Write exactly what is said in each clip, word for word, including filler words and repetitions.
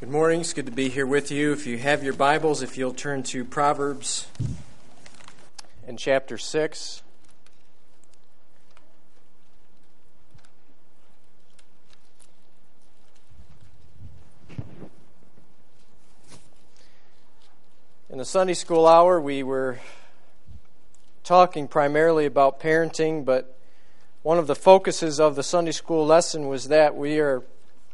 Good morning. It's good to be here with you. If you have your Bibles, if you'll turn to Proverbs in chapter six. In the Sunday school hour, we were talking primarily about parenting, but one of the focuses of the Sunday school lesson was that we are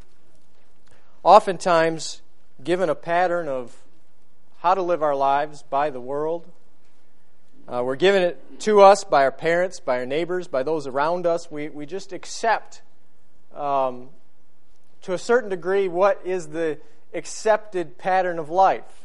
oftentimes given a pattern of how to live our lives by the world. Uh, we're given it to us by our parents, by our neighbors, by those around us. We we just accept, um, to a certain degree, what is the accepted pattern of life.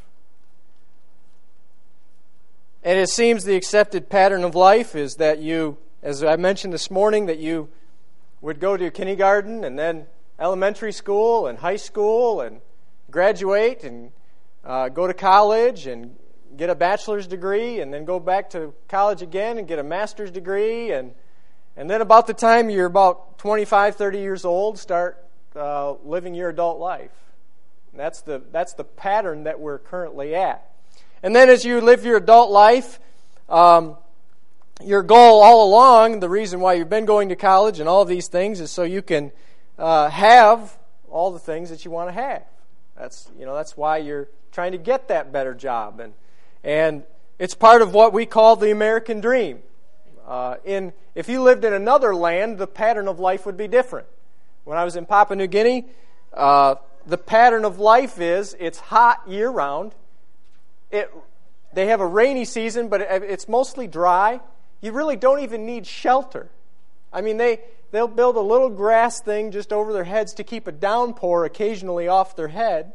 And it seems the accepted pattern of life is that you, as I mentioned this morning, that you would go to kindergarten and then elementary school and high school and graduate and uh, go to college and get a bachelor's degree and then go back to college again and get a master's degree and and then about the time you're about twenty-five, thirty years old, start uh, living your adult life. And that's the that's the pattern that we're currently at. And then as you live your adult life, um, your goal all along, the reason why you've been going to college and all of these things is so you can Uh, have all the things that you want to have. That's you know that's why you're trying to get that better job, and and it's part of what we call the American dream. Uh, in if you lived in another land, the pattern of life would be different. When I was in Papua New Guinea, uh, the pattern of life is it's hot year round. It they have a rainy season, but it, it's mostly dry. You really don't even need shelter. I mean they. They'll build a little grass thing just over their heads to keep a downpour occasionally off their head.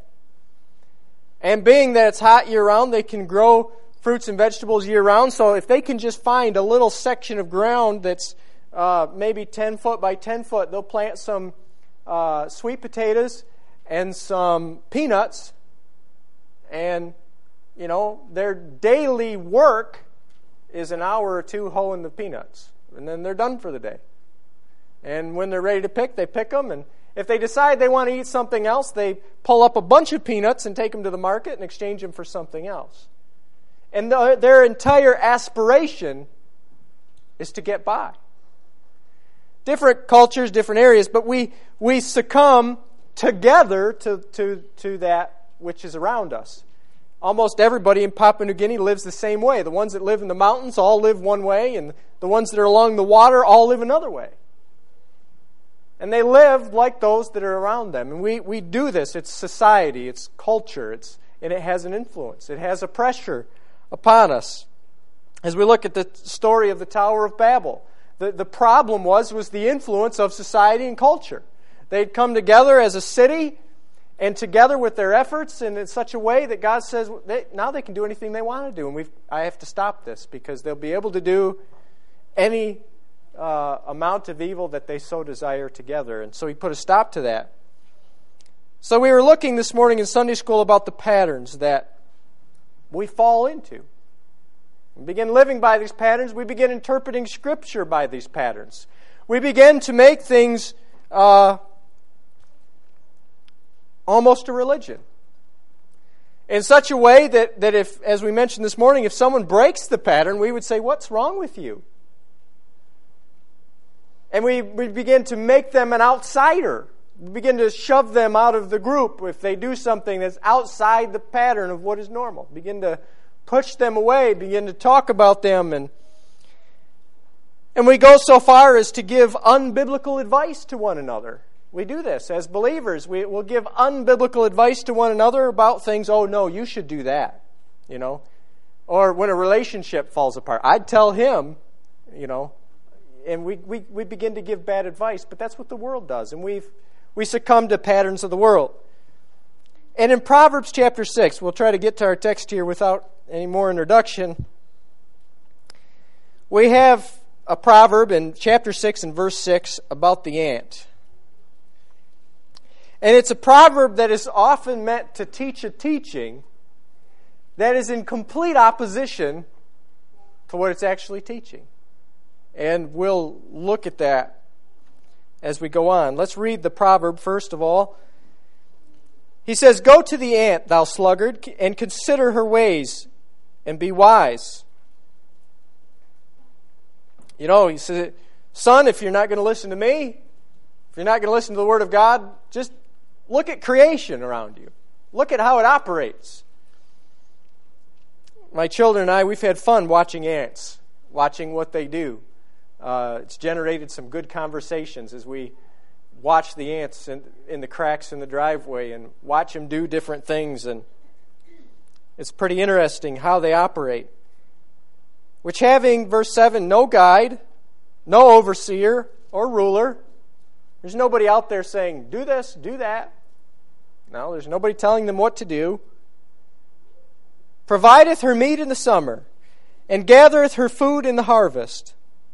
And being that it's hot year-round, they can grow fruits and vegetables year-round. So if they can just find a little section of ground that's uh, maybe ten foot by ten foot, they'll plant some uh, sweet potatoes and some peanuts. And, you know, their daily work is an hour or two hoeing the peanuts. And then they're done for the day. And when they're ready to pick, they pick them. And if they decide they want to eat something else, they pull up a bunch of peanuts and take them to the market and exchange them for something else. And the, their entire aspiration is to get by. Different cultures, different areas, but we we succumb together to, to, to that which is around us. Almost everybody in Papua New Guinea lives the same way. The ones that live in the mountains all live one way, and the ones that are along the water all live another way. And they live like those that are around them. And we, we do this. It's society. It's culture. It's and it has an influence. It has a pressure upon us. As we look at the story of the Tower of Babel, the, the problem was, was the influence of society and culture. They'd come together as a city and together with their efforts and in such a way that God says they, now they can do anything they want to do. And we've, I have to stop this because they'll be able to do any Uh, amount of evil that they so desire together. And so he put a stop to that. So we were looking this morning in Sunday school about the patterns that we fall into. We begin living by these patterns. We begin interpreting Scripture by these patterns. We begin to make things uh, almost a religion. In such a way that, that if, as we mentioned this morning, if someone breaks the pattern, we would say, "What's wrong with you?" And we, we begin to make them an outsider. We begin to shove them out of the group if they do something that's outside the pattern of what is normal. Begin to push them away, begin to talk about them. And, and we go so far as to give unbiblical advice to one another. We do this as believers. We will give unbiblical advice to one another about things. "Oh, no, you should do that." You know, or when a relationship falls apart, I'd tell him, you know, and we, we, we begin to give bad advice, but that's what the world does. And we've we succumb to patterns of the world. And in Proverbs chapter six, we'll try to get to our text here without any more introduction. We have a proverb in chapter six and verse six about the ant. And it's a proverb that is often meant to teach a teaching that is in complete opposition to what it's actually teaching. And we'll look at that as we go on. Let's read the proverb first of all. He says, "Go to the ant, thou sluggard, and consider her ways, and be wise." You know, he says, son, if you're not going to listen to me, if you're not going to listen to the Word of God, just look at creation around you. Look at how it operates. My children and I, we've had fun watching ants, watching what they do. Uh, it's generated some good conversations as we watch the ants in, in the cracks in the driveway and watch them do different things. And it's pretty interesting how they operate. Which having, verse seven, no guide, no overseer or ruler. There's nobody out there saying, do this, do that. No, there's nobody telling them what to do. Provideth her meat in the summer, and gathereth her food in the harvest.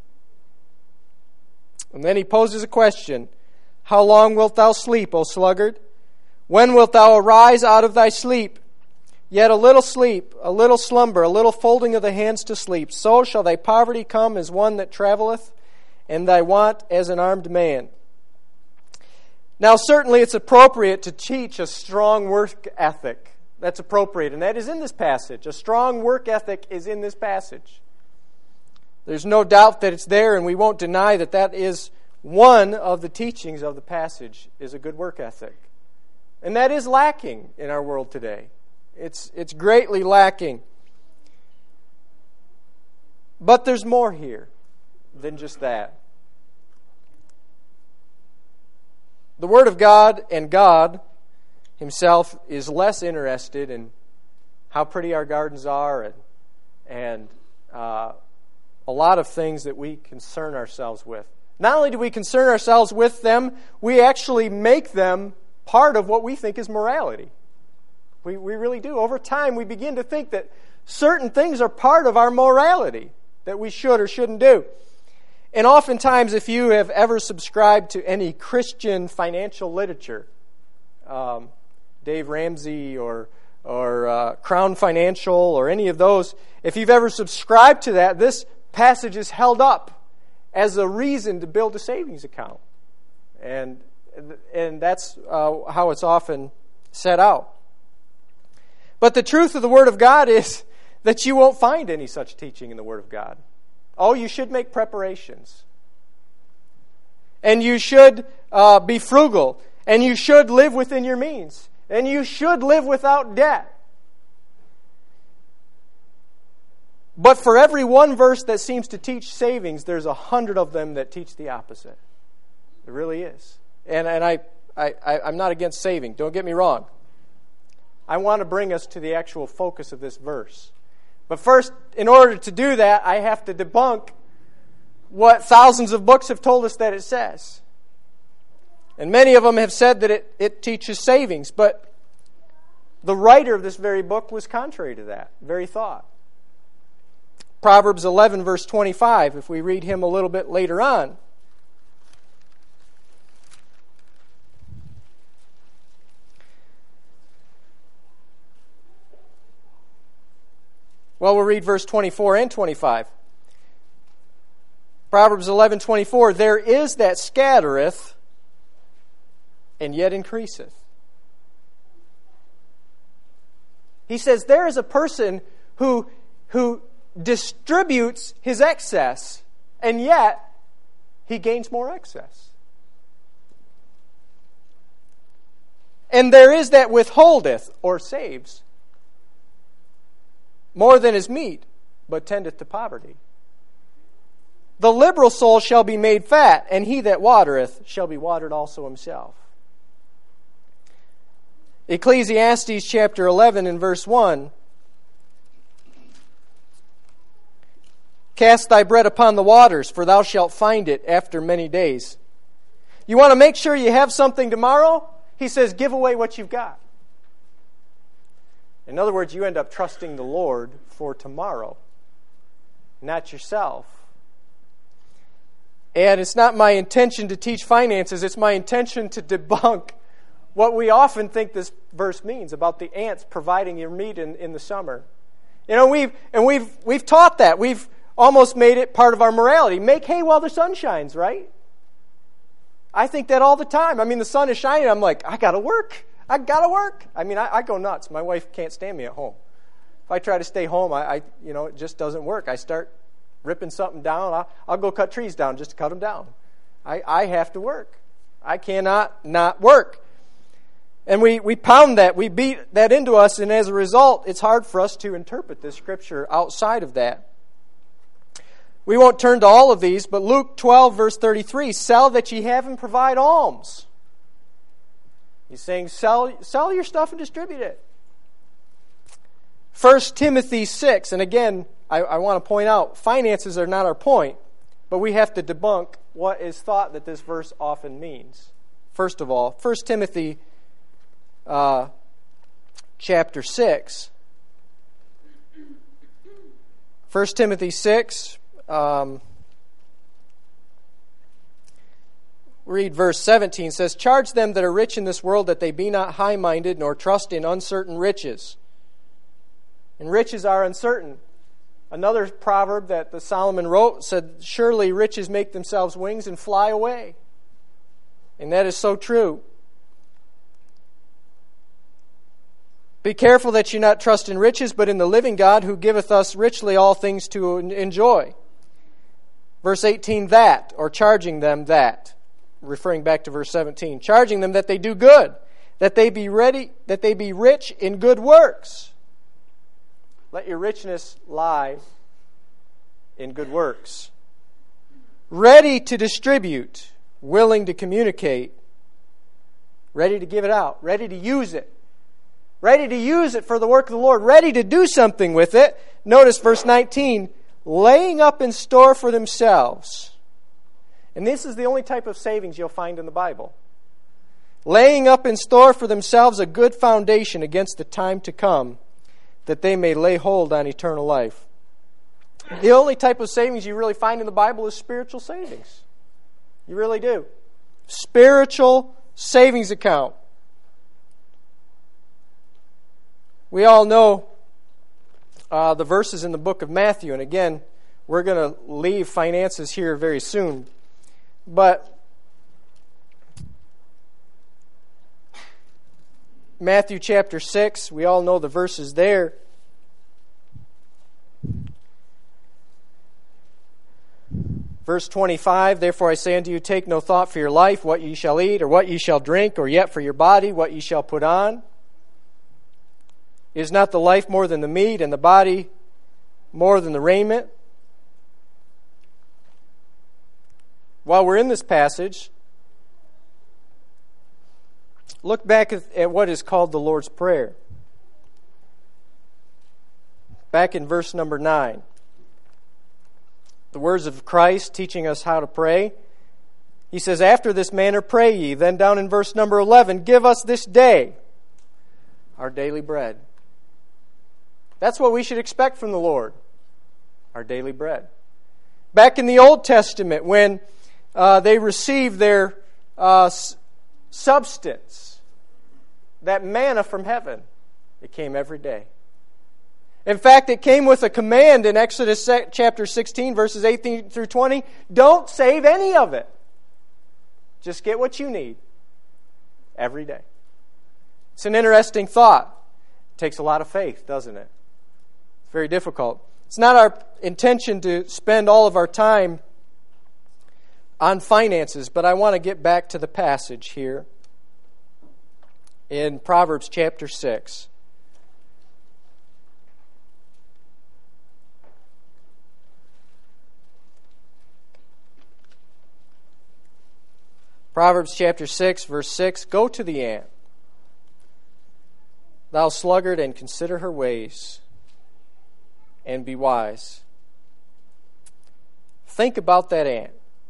And then he poses a question. How long wilt thou sleep, O sluggard? When wilt thou arise out of thy sleep? Yet a little sleep, a little slumber, a little folding of the hands to sleep. So shall thy poverty come as one that travelleth, and thy want as an armed man. Now certainly it's appropriate to teach a strong work ethic. That's appropriate, and that is in this passage. A strong work ethic is in this passage. There's no doubt that it's there, and we won't deny that that is one of the teachings of the passage, is a good work ethic. And that is lacking in our world today. It's, it's greatly lacking. But there's more here than just that. The Word of God and God Himself is less interested in how pretty our gardens are and, and uh, a lot of things that we concern ourselves with. Not only do we concern ourselves with them, we actually make them part of what we think is morality. We, we really do. Over time, we begin to think that certain things are part of our morality that we should or shouldn't do. And oftentimes, if you have ever subscribed to any Christian financial literature, um, Dave Ramsey or or uh, Crown Financial or any of those, if you've ever subscribed to that, this passage is held up as a reason to build a savings account. And, and that's uh, how it's often set out. But the truth of the Word of God is that you won't find any such teaching in the Word of God. Oh, you should make preparations. And you should uh, be frugal. And you should live within your means. And you should live without debt. But for every one verse that seems to teach savings, there's a hundred of them that teach the opposite. It really is. And and I, I, I'm not against saving. Don't get me wrong. I want to bring us to the actual focus of this verse. But first, in order to do that, I have to debunk what thousands of books have told us that it says. And many of them have said that it, it teaches savings. But the writer of this very book was contrary to that very thought. Proverbs eleven, verse twenty-five, if we read him a little bit later on. Well, we'll read verse twenty-four and twenty-five. Proverbs eleven, twenty-four, there is that scattereth and yet increaseth. He says there is a person who who distributes his excess, and yet he gains more excess. And there is that withholdeth, or saves, more than is meet, but tendeth to poverty. The liberal soul shall be made fat, and he that watereth shall be watered also himself. Ecclesiastes chapter eleven and verse one. Cast thy bread upon the waters, for thou shalt find it after many days. You want to make sure you have something tomorrow? He says, give away what you've got. In other words, you end up trusting the Lord for tomorrow, not yourself. And it's not my intention to teach finances. It's my intention to debunk what we often think this verse means about the ants providing your meat in, in the summer. You know, we've and we've we've taught that. We've almost made it part of our morality. Make hay while the sun shines, right? I think that all the time. I mean, the sun is shining. I'm like, I got to work. I got to work. I mean, I, I go nuts. My wife can't stand me at home. If I try to stay home, I, I you know, it just doesn't work. I start ripping something down. I'll, I'll go cut trees down just to cut them down. I, I have to work. I cannot not work. And we, we pound that. We beat that into us, and as a result, it's hard for us to interpret this scripture outside of that. We won't turn to all of these, but Luke twelve, verse thirty-three, sell that ye have and provide alms. He's saying sell, sell your stuff and distribute it. First Timothy six, and again, I, I want to point out, finances are not our point, but we have to debunk what is thought that this verse often means. First of all, First Timothy uh, chapter six. First Timothy six, um, read verse seventeen, says, charge them that are rich in this world that they be not high-minded, nor trust in uncertain riches. And riches are uncertain. Another proverb that the Solomon wrote said, surely riches make themselves wings and fly away. And that is so true. Be careful that you not trust in riches, but in the living God, who giveth us richly all things to enjoy. Verse eighteen, that, or charging them that, referring back to verse seventeen, charging them that they do good, that they be ready, that they be rich in good works. Let your richness lie in good works. Ready to distribute, willing to communicate, ready to give it out, ready to use it, ready to use it for the work of the Lord, ready to do something with it. Notice verse nineteen, laying up in store for themselves. And this is the only type of savings you'll find in the Bible. Laying up in store for themselves a good foundation against the time to come, that they may lay hold on eternal life. The only type of savings you really find in the Bible is spiritual savings. You really do. Spiritual savings account. We all know uh, the verses in the book of Matthew, and again, we're going to leave finances here very soon. But Matthew chapter six, we all know the verses there. Verse twenty-five, therefore I say unto you, take no thought for your life, what ye shall eat, or what ye shall drink, or yet for your body, what ye shall put on. Is not the life more than the meat, and the body more than the raiment? While we're in this passage, look back at what is called the Lord's Prayer. Back in verse number nine. The words of Christ teaching us how to pray. He says, after this manner pray ye. Then down in verse number eleven, give us this day our daily bread. That's what we should expect from the Lord. Our daily bread. Back in the Old Testament, when uh, they received their uh, s- substance, that manna from heaven, it came every day. In fact, it came with a command in Exodus chapter sixteen, verses eighteen through twenty. Don't save any of it. Just get what you need every day. It's an interesting thought. It takes a lot of faith, doesn't it? It's very difficult. It's not our intention to spend all of our time on finances, but I want to get back to the passage here in Proverbs chapter six. Proverbs chapter six, verse six, go to the ant, thou sluggard, and consider her ways, and be wise. Think about that ant.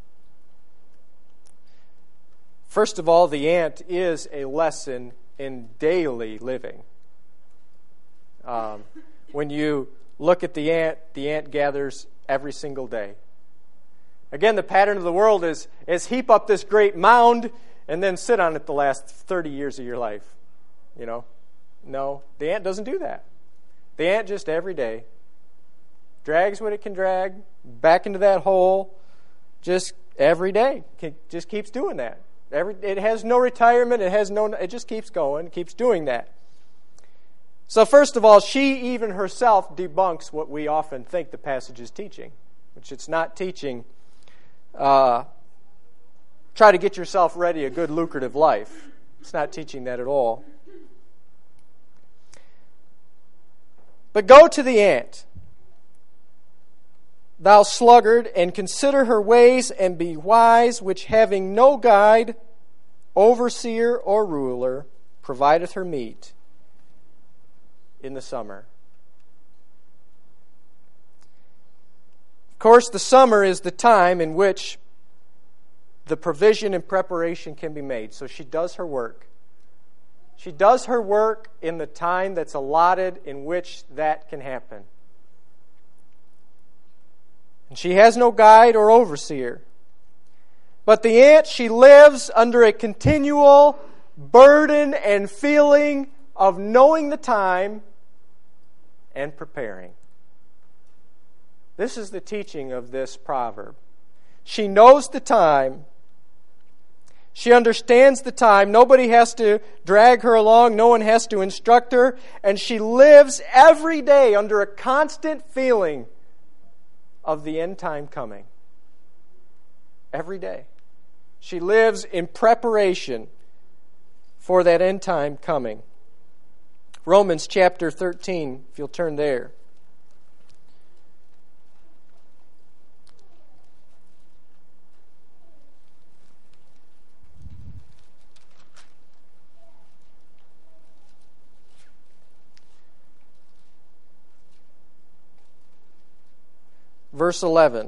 First of all, the ant is a lesson in daily living. Um, when you look at the ant, the ant gathers every single day. Again, the pattern of the world is, is heap up this great mound and then sit on it the last thirty years of your life. You know? No, the ant doesn't do that. The ant just every day drags what it can drag back into that hole just every day. Just keeps doing that. Every, it has no retirement. It has no. It just keeps going. It keeps doing that. So first of all, she even herself debunks what we often think the passage is teaching, which it's not teaching. Uh, try to get yourself ready a good lucrative life. It's not teaching that at all. But go to the ant, thou sluggard, and consider her ways, and be wise, which having no guide, overseer, or ruler, provideth her meat in the summer. Of course, the summer is the time in which the provision and preparation can be made. So she does her work. She does her work in the time that's allotted in which that can happen. And she has no guide or overseer. But the ant, she lives under a continual burden and feeling of knowing the time and preparing. This is the teaching of this proverb. She knows the time. She understands the time. Nobody has to drag her along. No one has to instruct her. And she lives every day under a constant feeling of the end time coming. Every day. She lives in preparation for that end time coming. Romans chapter thirteen, if you'll turn there. Verse eleven.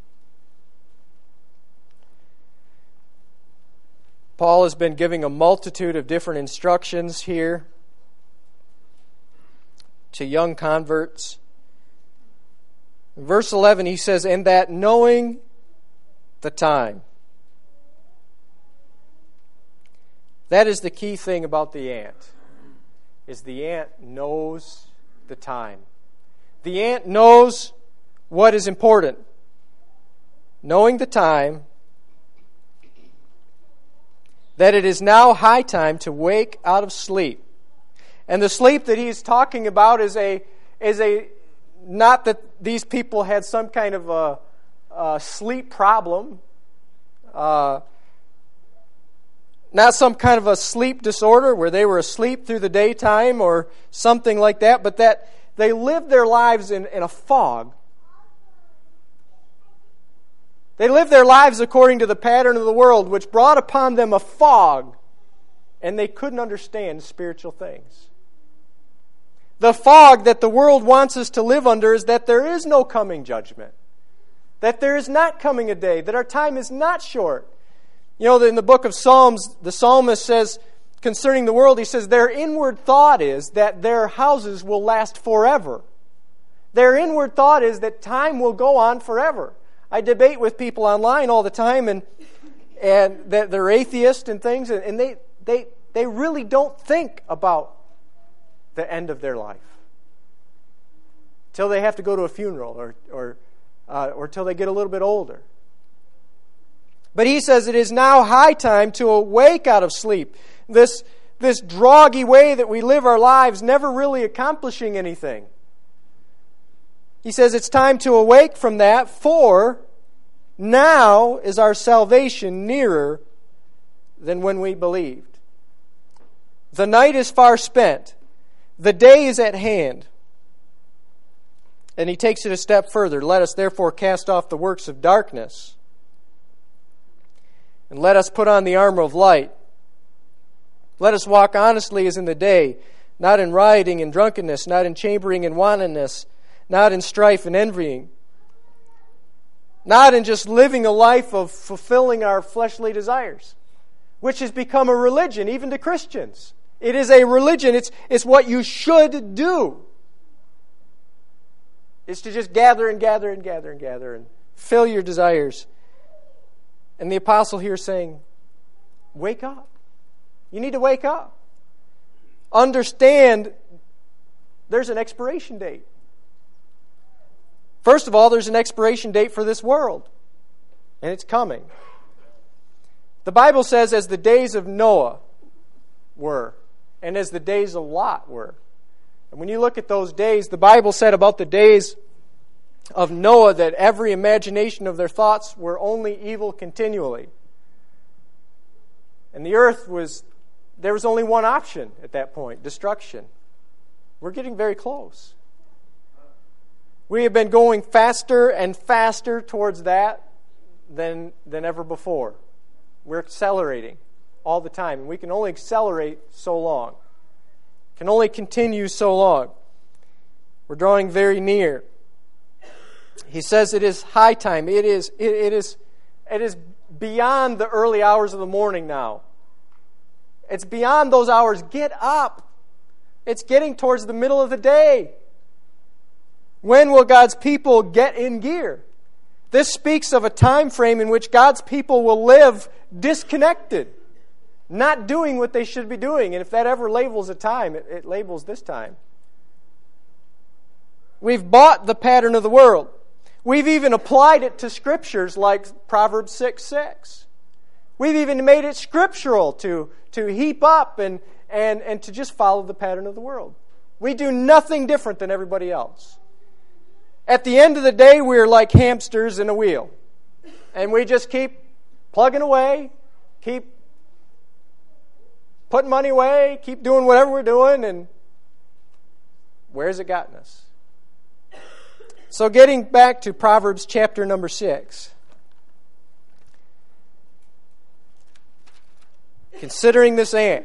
Paul has been giving a multitude of different instructions here to young converts. In verse eleven, he says, "And that knowing the time." That is the key thing about the ant, is the ant knows the time. The ant knows what is important. Knowing the time, that it is now high time to wake out of sleep. And the sleep that he's talking about is a is a not that these people had some kind of a, a sleep problem, uh, not some kind of a sleep disorder where they were asleep through the daytime or something like that, but that they lived their lives in, in a fog. They lived their lives according to the pattern of the world, which brought upon them a fog, and they couldn't understand spiritual things. The fog that the world wants us to live under is that there is no coming judgment, that there is not coming a day, that our time is not short. You know, in the book of Psalms, the psalmist says concerning the world, he says, their inward thought is that their houses will last forever. Their inward thought is that time will go on forever. I debate with people online all the time, and and that they're atheists and things, and, and they, they they really don't think about the end of their life till they have to go to a funeral or or uh, or till they get a little bit older. But he says it is now high time to awake out of sleep. This this droggy way that we live our lives, never really accomplishing anything. He says it's time to awake from that, for now is our salvation nearer than when we believed. The night is far spent. The day is at hand. And he takes it a step further. Let us therefore cast off the works of darkness, and let us put on the armor of light. Let us walk honestly as in the day, not in rioting and drunkenness, not in chambering and wantonness, not in strife and envying, not in just living a life of fulfilling our fleshly desires, which has become a religion even to Christians. It is a religion. It's, it's what you should do. It's to just gather and gather and gather and gather and fill your desires. And the apostle here is saying, wake up. You need to wake up. Understand there's an expiration date. First of all, there's an expiration date for this world, and it's coming. The Bible says, as the days of Noah were, and as the days of Lot were. And when you look at those days, the Bible said about the days of Noah that every imagination of their thoughts were only evil continually. And the earth was, there was only one option at that point, destruction. We're getting very close. We have been going faster and faster towards that than, than ever before. We're accelerating all the time. And we can only accelerate so long. Can only continue so long. We're drawing very near. He says it is high time. It is, it, it is, it is beyond the early hours of the morning now. It's beyond those hours. Get up. It's getting towards the middle of the day. When will God's people get in gear? This speaks of a time frame in which God's people will live disconnected, not doing what they should be doing. And if that ever labels a time, it, it labels this time. We've bought the pattern of the world. We've even applied it to scriptures like Proverbs six six. We've even made it scriptural to, to heap up and, and, and to just follow the pattern of the world. We do nothing different than everybody else. At the end of the day, we're like hamsters in a wheel. And we just keep plugging away, keep putting money away, keep doing whatever we're doing, and where's it gotten us? So getting back to Proverbs chapter number six. Considering this ant.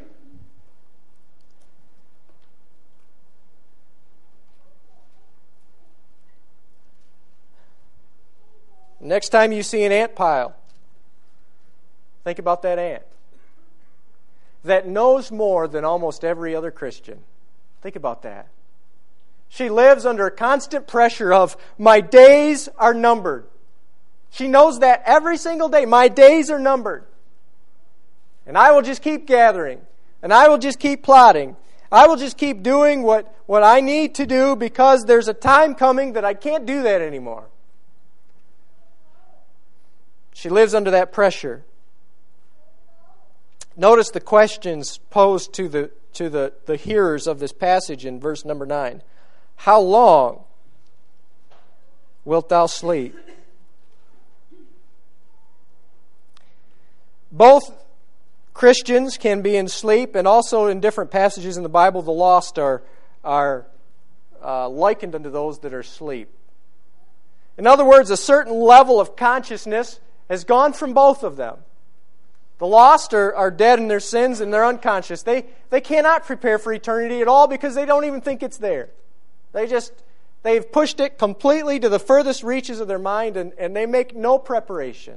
Next time you see an ant pile, think about that ant that knows more than almost every other Christian. Think about that. She lives under a constant pressure of, my days are numbered. She knows that every single day. My days are numbered. And I will just keep gathering. And I will just keep plotting. I will just keep doing what, what I need to do because there's a time coming that I can't do that anymore. She lives under that pressure. Notice the questions posed to the to the, the hearers of this passage in verse number nine. How long wilt thou sleep? Both Christians can be in sleep, and also in different passages in the Bible, the lost are, are uh, likened unto those that are asleep. In other words, a certain level of consciousness has gone from both of them. The lost are, are dead in their sins and they're unconscious. They, they cannot prepare for eternity at all because they don't even think it's there. They just, they've pushed it completely to the furthest reaches of their mind and, and they make no preparation.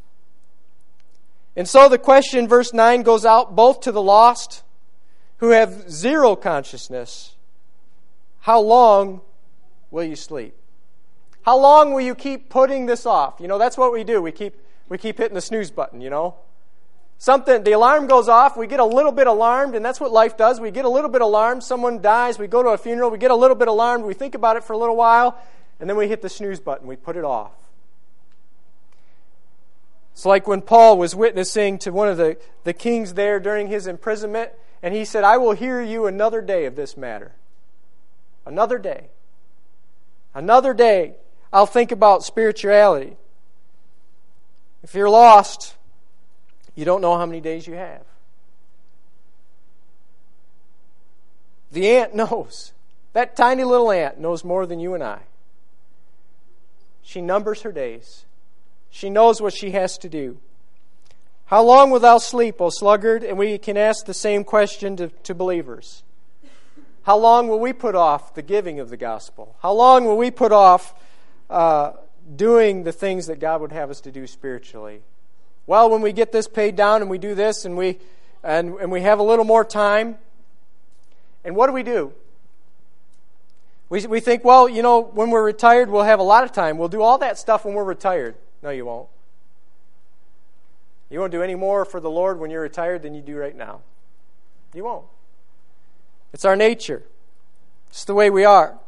And so the question in verse nine goes out both to the lost who have zero consciousness. How long will you sleep? How long will you keep putting this off? You know, that's what we do. We keep we keep hitting the snooze button, you know. Something, the alarm goes off, we get a little bit alarmed, and that's what life does. We get a little bit alarmed, someone dies, we go to a funeral, we get a little bit alarmed, we think about it for a little while, and then we hit the snooze button, we put it off. It's like when Paul was witnessing to one of the, the kings there during his imprisonment, and he said, I will hear you another day of this matter. Another day. Another day, I'll think about spirituality. If you're lost, you don't know how many days you have. The ant knows. That tiny little ant knows more than you and I. She numbers her days. She knows what she has to do. How long wilt thou sleep, O sluggard? And we can ask the same question to, to believers. How long will we put off the giving of the gospel? How long will we put off uh, doing the things that God would have us to do spiritually? Well, when we get this paid down and we do this and we and, and we have a little more time, and what do we do? We we think, well, you know, when we're retired, we'll have a lot of time. We'll do all that stuff when we're retired. No, you won't. You won't do any more for the Lord when you're retired than you do right now. You won't. It's our nature. It's the way we are.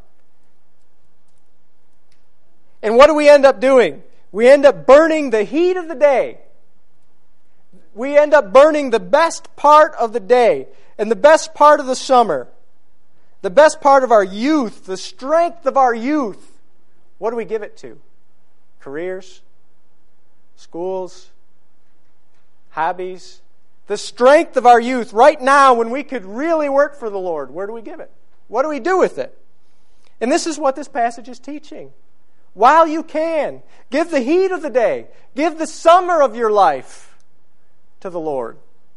And what do we end up doing? We end up burning the heat of the day. we end up burning the best part of the day and the best part of the summer, the best part of our youth, the strength of our youth. What do we give it to? Careers, schools, hobbies. The strength of our youth right now when we could really work for the Lord. Where do we give it? What do we do with it? And this is what this passage is teaching. While you can, give the heat of the day, give the summer of your life to the Lord.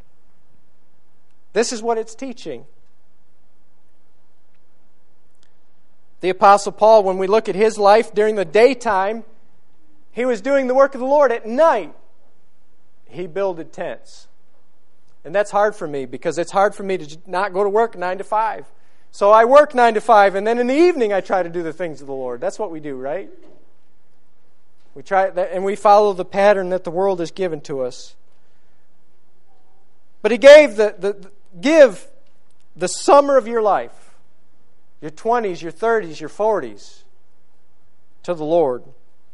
This is what it's teaching. The Apostle Paul, when we look at his life during the daytime, he was doing the work of the Lord. At night, he builded tents. And that's hard for me because it's hard for me to not go to work nine to five. So I work nine to five, and then in the evening I try to do the things of the Lord. That's what we do, right? We try that, and we follow the pattern that the world has given to us. But he gave the, the, the give the summer of your life, your twenties, your thirties, your forties, to the Lord.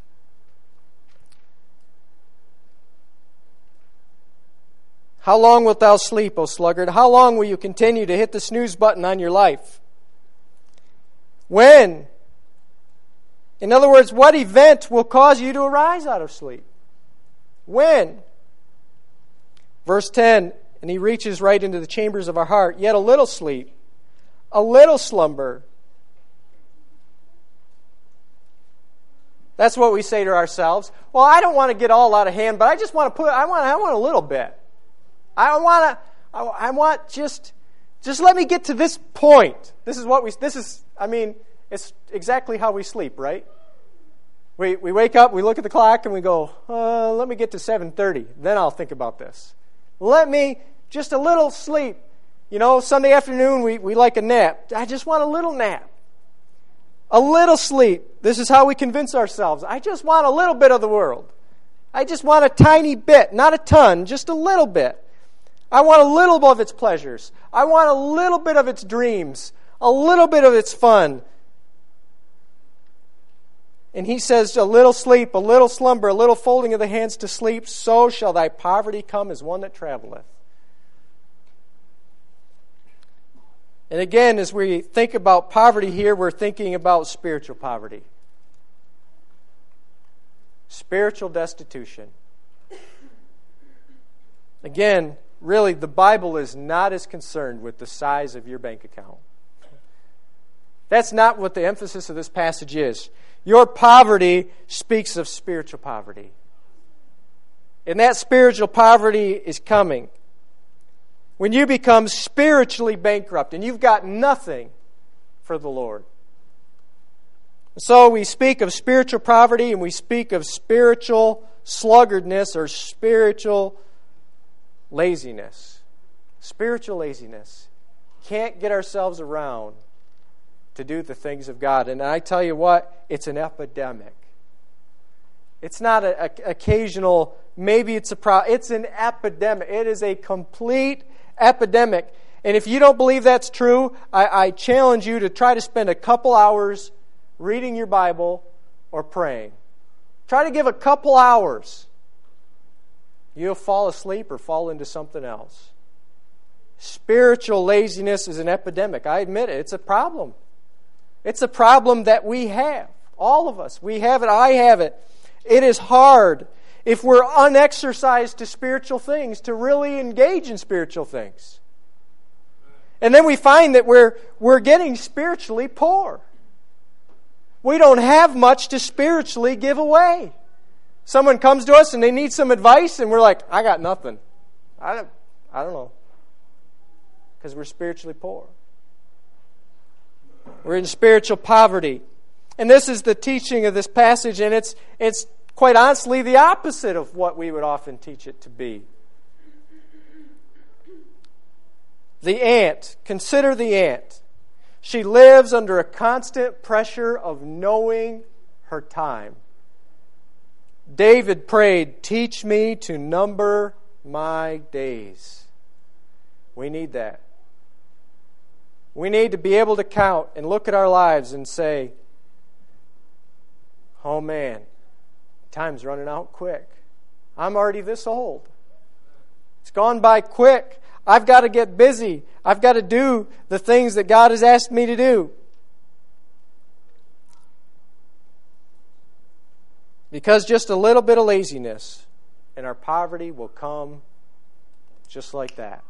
How long wilt thou sleep, O sluggard? How long will you continue to hit the snooze button on your life? When? In other words, what event will cause you to arise out of sleep? When? Verse ten, and he reaches right into the chambers of our heart. Yet a little sleep, a little slumber. That's what we say to ourselves. Well, I don't want to get all out of hand, but I just want to put, I want, I want a little bit. I want to, I, I want just, just let me get to this point. This is what we, this is, I mean, it's exactly how we sleep, right? We we wake up, we look at the clock, and we go, uh, let me get to seven thirty. Then I'll think about this. Let me, just a little sleep. You know, Sunday afternoon, we, we like a nap. I just want a little nap. A little sleep. This is how we convince ourselves. I just want a little bit of the world. I just want a tiny bit, not a ton, just a little bit. I want a little of its pleasures. I want a little bit of its dreams, a little bit of its fun. And he says, a little sleep, a little slumber, a little folding of the hands to sleep, so shall thy poverty come as one that traveleth. And again, as we think about poverty here, we're thinking about spiritual poverty. Spiritual destitution. Again, really, the Bible is not as concerned with the size of your bank account. That's not what the emphasis of this passage is. Your poverty speaks of spiritual poverty. And that spiritual poverty is coming. When you become spiritually bankrupt and you've got nothing for the Lord. So we speak of spiritual poverty and we speak of spiritual sluggardness or spiritual laziness. Spiritual laziness. Can't get ourselves around to do the things of God. And I tell you what, it's an epidemic. It's not an occasional, maybe it's a problem. It's an epidemic. It is a complete epidemic. And if you don't believe that's true, I, I challenge you to try to spend a couple hours reading your Bible or praying. Try to give a couple hours. You'll fall asleep or fall into something else. Spiritual laziness is an epidemic. I admit it. It's a problem. It's a problem that we have. All of us. We have it. I have it. It is hard if we're unexercised to spiritual things to really engage in spiritual things. And then we find that we're we're getting spiritually poor. We don't have much to spiritually give away. Someone comes to us and they need some advice and we're like, I got nothing. I don't, I don't know. Because we're spiritually poor. We're in spiritual poverty. And this is the teaching of this passage, and it's it's quite honestly the opposite of what we would often teach it to be. The ant. Consider the ant. She lives under a constant pressure of knowing her time. David prayed, teach me to number my days. We need that. We need to be able to count and look at our lives and say, oh man, time's running out quick. I'm already this old. It's gone by quick. I've got to get busy. I've got to do the things that God has asked me to do. Because just a little bit of laziness and our poverty will come just like that.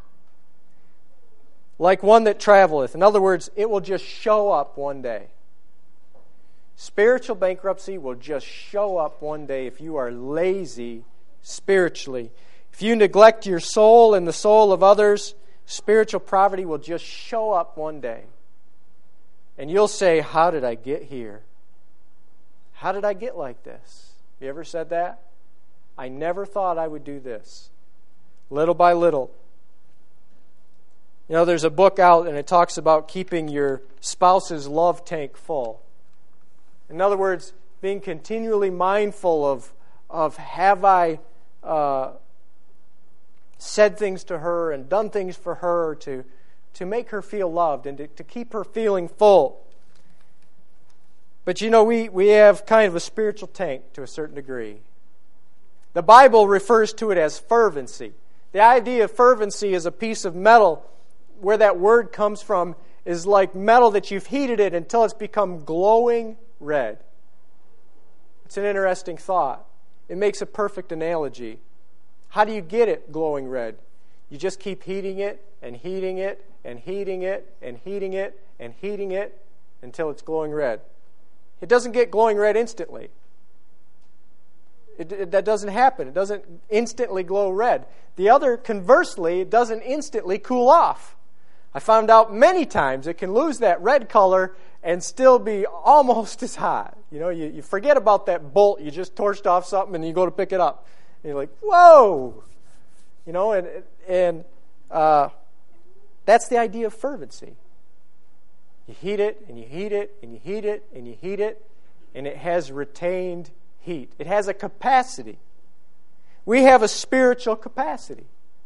Like one that traveleth. In other words, it will just show up one day. Spiritual bankruptcy will just show up one day if you are lazy spiritually. If you neglect your soul and the soul of others, spiritual poverty will just show up one day. And you'll say, how did I get here? How did I get like this? You ever said that? I never thought I would do this. Little by little. You know, there's a book out and it talks about keeping your spouse's love tank full. In other words, being continually mindful of, of have I uh, said things to her and done things for her to, to make her feel loved and to, to keep her feeling full. But you know, we, we have kind of a spiritual tank to a certain degree. The Bible refers to it as fervency. The idea of fervency is a piece of metal where that word comes from is like metal that you've heated it until it's become glowing red. It's an interesting thought. It makes a perfect analogy. How do you get it glowing red? You just keep heating it and heating it and heating it and heating it and heating it until it's glowing red. It doesn't get glowing red instantly. It, it, that doesn't happen. It doesn't instantly glow red. The other, conversely, it doesn't instantly cool off. I found out many times it can lose that red color and still be almost as hot. You know, you, you forget about that bolt. You just torched off something and you go to pick it up. And you're like, whoa! You know, and, and uh, that's the idea of fervency. You heat it, and you heat it, and you heat it, and you heat it, and it has retained heat. It has a capacity. We have a spiritual capacity.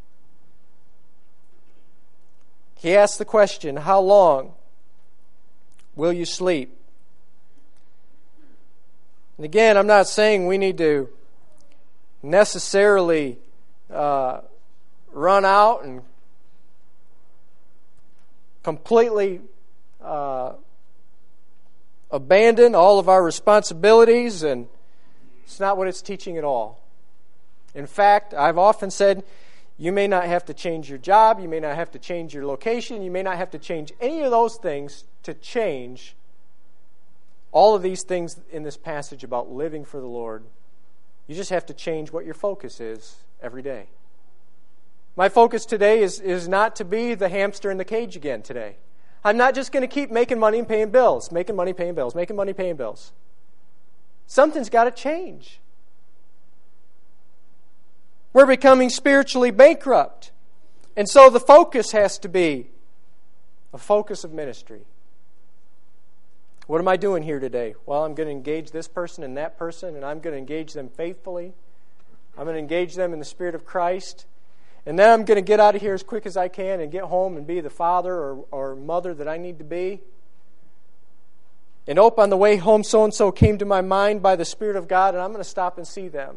He asked the question, how long will you sleep? And again, I'm not saying we need to necessarily uh, run out and completely uh, abandon all of our responsibilities, and it's not what it's teaching at all. In fact, I've often said, you may not have to change your job, you may not have to change your location, you may not have to change any of those things to change all of these things in this passage about living for the Lord. You just have to change what your focus is every day. My focus today is, is not to be the hamster in the cage again today. I'm not just going to keep making money and paying bills, making money, paying bills, making money, paying bills. Something's got to change. We're becoming spiritually bankrupt. And so the focus has to be a focus of ministry. What am I doing here today? Well, I'm going to engage this person and that person, and I'm going to engage them faithfully. I'm going to engage them in the Spirit of Christ. And then I'm going to get out of here as quick as I can and get home and be the father or, or mother that I need to be. And oh, on the way home, so-and-so came to my mind by the Spirit of God, and I'm going to stop and see them.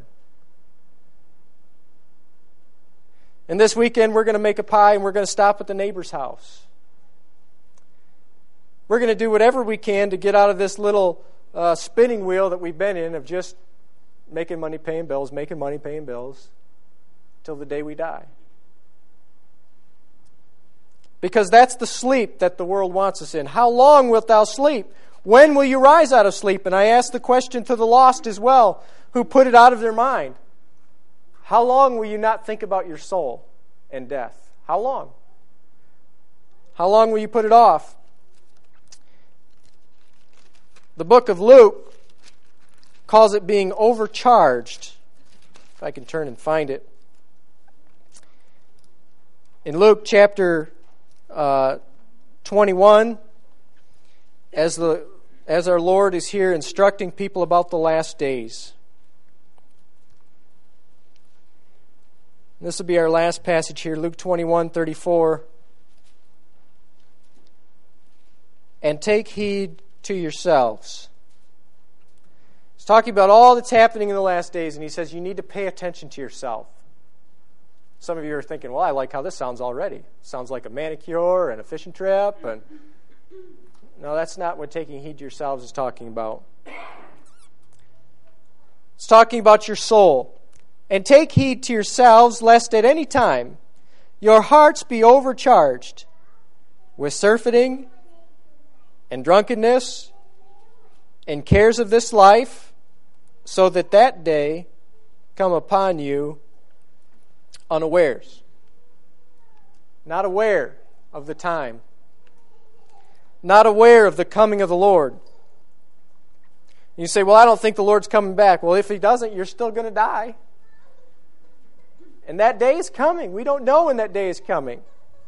And this weekend, we're going to make a pie, and we're going to stop at the neighbor's house. We're going to do whatever we can to get out of this little uh, spinning wheel that we've been in of just making money, paying bills, making money, paying bills, till the day we die. Because that's the sleep that the world wants us in. How long wilt thou sleep? When will you rise out of sleep? And I ask the question to the lost as well, who put it out of their mind. How long will you not think about your soul and death? How long? How long will you put it off? The book of Luke calls it being overcharged. If I can turn and find it. In Luke chapter uh, twenty-one, as the as our Lord is here instructing people about the last days. This will be our last passage here, Luke twenty-one thirty-four. And take heed to yourselves. He's talking about all that's happening in the last days, and he says you need to pay attention to yourself. Some of you are thinking, well, I like how this sounds already. Sounds like a manicure and a fishing trip. And no, that's not what taking heed to yourselves is talking about. It's talking about your soul. And take heed to yourselves, lest at any time your hearts be overcharged with surfeiting and drunkenness and cares of this life, so that that day come upon you unawares. Not aware of the time. Not aware of the coming of the Lord. You say, well, I don't think the Lord's coming back. Well, if He doesn't, you're still going to die. And that day is coming. We don't know when that day is coming.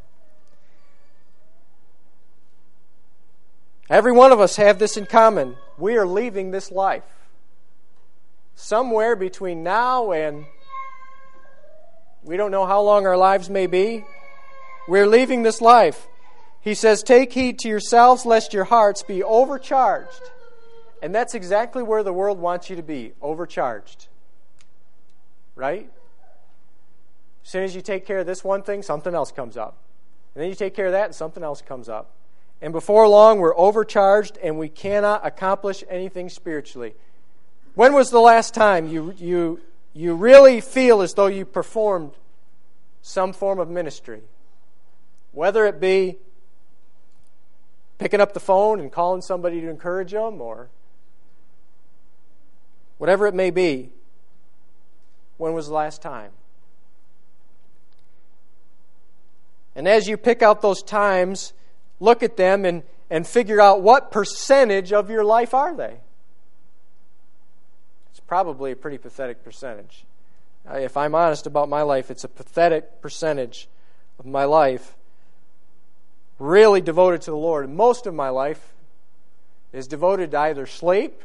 Every one of us have this in common. We are leaving this life. Somewhere between now and we don't know how long our lives may be. We're leaving this life. He says, take heed to yourselves lest your hearts be overcharged. And that's exactly where the world wants you to be, overcharged. Right? As soon as you take care of this one thing, something else comes up. And then you take care of that and something else comes up. And before long, we're overcharged and we cannot accomplish anything spiritually. When was the last time you you you really feel as though you performed some form of ministry? Whether it be picking up the phone and calling somebody to encourage them, or whatever it may be. When was the last time? And as you pick out those times, look at them and, and figure out what percentage of your life are they. It's probably a pretty pathetic percentage. Uh, if I'm honest about my life, it's a pathetic percentage of my life really devoted to the Lord. And most of my life is devoted to either sleep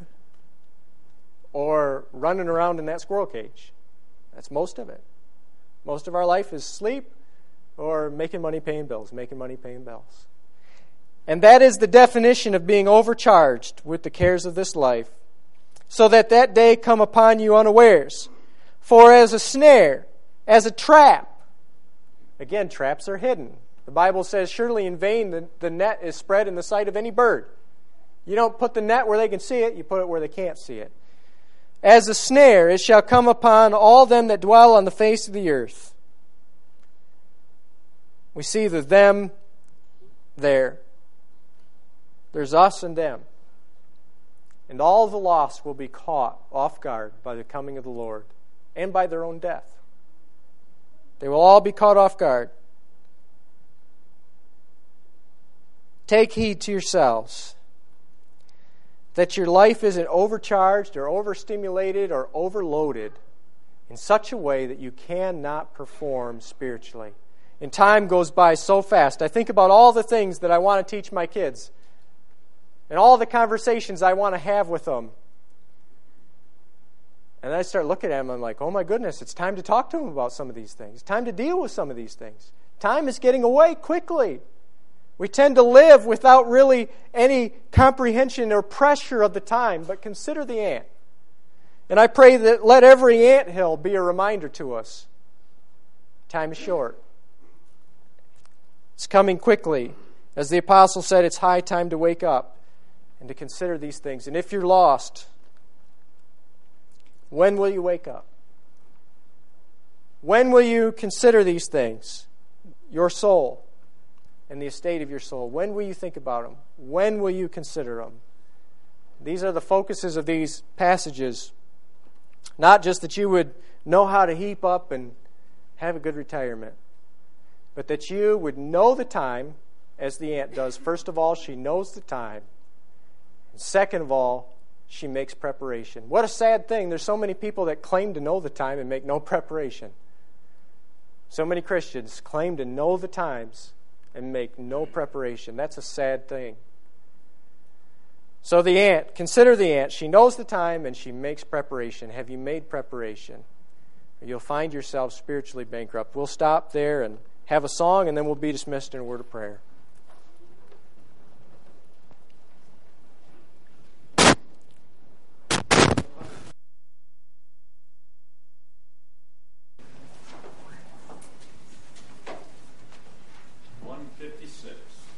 or running around in that squirrel cage. That's most of it. Most of our life is sleep or making money paying bills, making money paying bills. And that is the definition of being overcharged with the cares of this life, so that that day come upon you unawares. For as a snare, as a trap, again, traps are hidden. The Bible says, surely in vain the, the net is spread in the sight of any bird. You don't put the net where they can see it, you put it where they can't see it. As a snare, it shall come upon all them that dwell on the face of the earth. We see the them there. There's us and them. And all the lost will be caught off guard by the coming of the Lord and by their own death. They will all be caught off guard. Take heed to yourselves that your life isn't overcharged or overstimulated or overloaded in such a way that you cannot perform spiritually. And time goes by so fast. I think about all the things that I want to teach my kids and all the conversations I want to have with them. And I start looking at them, I'm like, oh my goodness, it's time to talk to them about some of these things. It's time to deal with some of these things. Time is getting away quickly. We tend to live without really any comprehension or pressure of the time, but consider the ant. And I pray that let every anthill be a reminder to us. Time is short. It's coming quickly. As the apostle said, it's high time to wake up and to consider these things. And if you're lost, when will you wake up? When will you consider these things? Your soul and the estate of your soul. When will you think about them? When will you consider them? These are the focuses of these passages. Not just that you would know how to heap up and have a good retirement, but that you would know the time as the ant does. First of all, she knows the time. And second of all, she makes preparation. What a sad thing. There's so many people that claim to know the time and make no preparation. So many Christians claim to know the times and make no preparation. That's a sad thing. So the ant, consider the ant. She knows the time and she makes preparation. Have you made preparation? Or you'll find yourself spiritually bankrupt. We'll stop there and have a song, and then we'll be dismissed in a word of prayer. fifty-six.